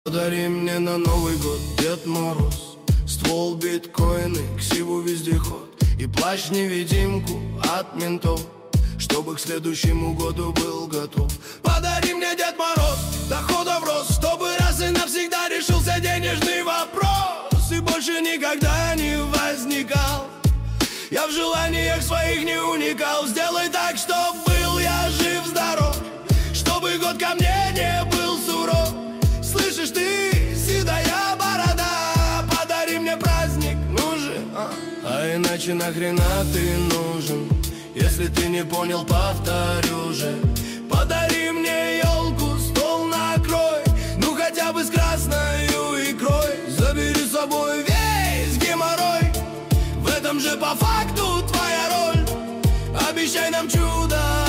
Подари мне на Новый год, Дед Мороз, ствол, биткоины, ксиву, вездеход и плащ-невидимку от ментов, чтобы к следующему году был готов. Подари мне, Дед Мороз, доходов рост, чтобы раз и навсегда решился денежный вопрос и больше никогда не возникал. Я в желаниях своих не уникал. Сделай так, чтоб был я жив-здоров, чтобы год ко мне не был суров. Слышишь ты, седая борода, подари мне праздник, ну же, а иначе нахрена ты нужен? Если ты не понял, повторю же. Подари мне елку, стол накрой, ну хотя бы с красною икрой. Забери с собой весь геморрой, в этом же по факту твоя роль. Обещай нам чудо.